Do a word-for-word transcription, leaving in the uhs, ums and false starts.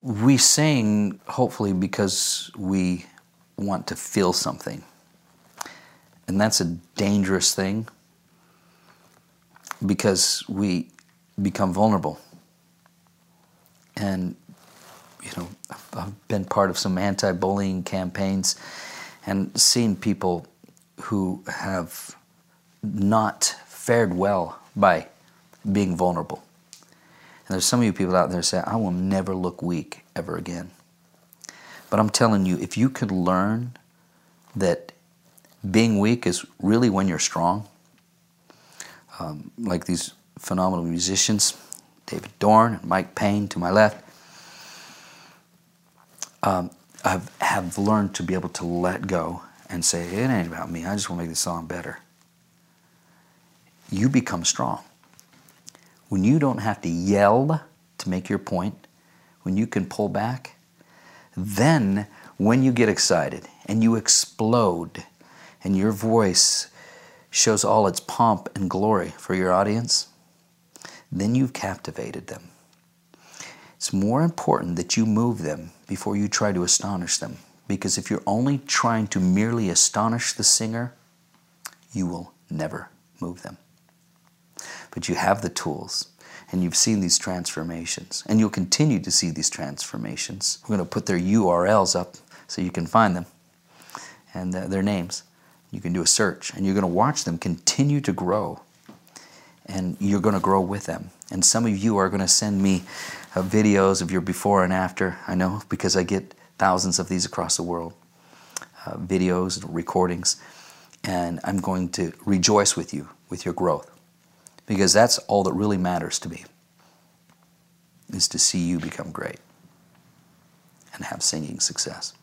We sing, hopefully, because we want to feel something. And that's a dangerous thing because we become vulnerable. And, you know, I've been part of some anti-bullying campaigns and seen people who have not fared well by being vulnerable. And there's some of you people out there who say, I will never look weak ever again. But I'm telling you, if you could learn that being weak is really when you're strong, um, like these phenomenal musicians, David Dorn and Mike Payne to my left, um, I have learned to be able to let go and say, it ain't about me, I just want to make this song better. You become strong. When you don't have to yell to make your point, when you can pull back, then when you get excited and you explode and your voice shows all its pomp and glory for your audience, then you've captivated them. It's more important that you move them before you try to astonish them, because if you're only trying to merely astonish the singer, you will never move them. But you have the tools, and you've seen these transformations, and you'll continue to see these transformations. We're going to put their U R Ls up so you can find them, and uh, their names. You can do a search, and you're going to watch them continue to grow, and you're going to grow with them. And some of you are going to send me uh, videos of your before and after, I know, because I get thousands of these across the world, uh, videos, recordings, and I'm going to rejoice with you, with your growth. Because that's all that really matters to me, is to see you become great and have singing success.